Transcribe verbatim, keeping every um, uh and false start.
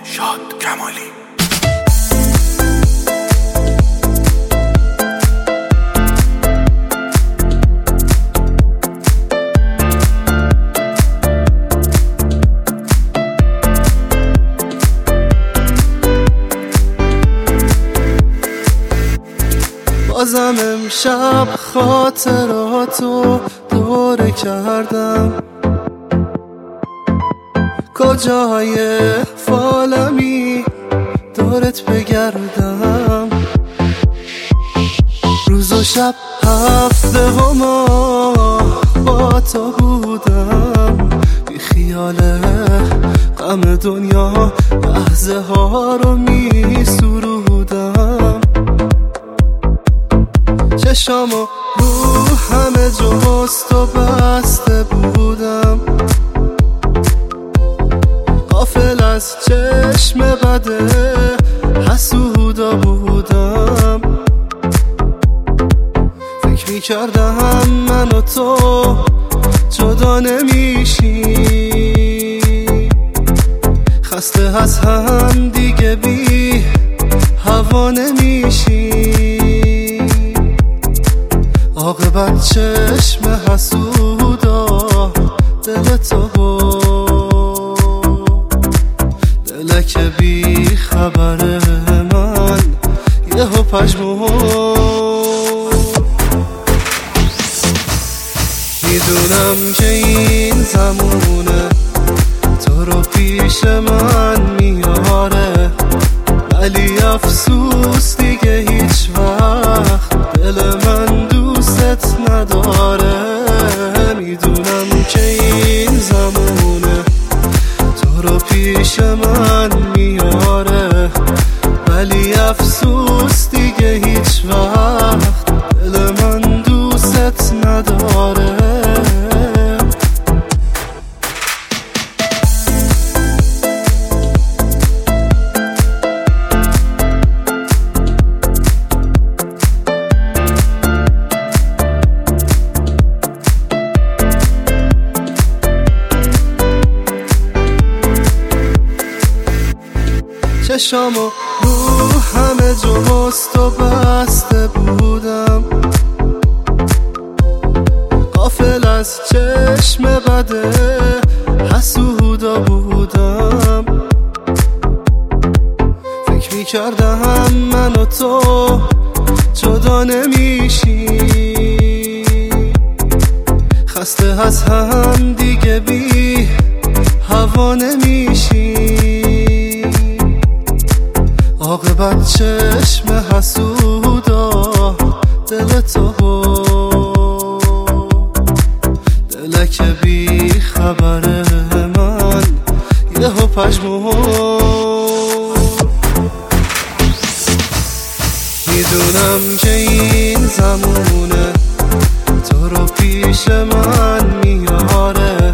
شاد کمالی. بازم امشب خاطراتو دوره کردم، کجای فالمی دورت بگردم. روز و شب هفته و ماه با تو بودم، بی خیال غم دنیا لحظه ها رو می سرودم. چشامو رو همه جست و بسته بودم، غافل از چشم بده حسودا بودم. فکر میکردم من و تو جدا نمیشی، خسته از هم دیگه بی هوا نمیشی. عاقبت چشم حسودا دل تو دلک بی خبر من یهو پژمرد. میدونم که این زمونه تو رو پیش من میاره، ولی افسوس دیگه هیچ وقت دل من دوست نداره. میدونم که این زمونه تو رو پیش من میاره، ولی افسوس دیگه هیچ وقت دل من دوست نداره. چشامو رو همه جست و بسته بودم، غافل از چشم بده حسودا بودم. فکر میکردم من و تو جدا نمیشی، خسته از هم دیگه بی هوا نمیشی. عاقبت چشم حسودا دل تو دلک بی خبر من یهو پژمرد. میدونم که این زمونه تو رو پیش من میاره،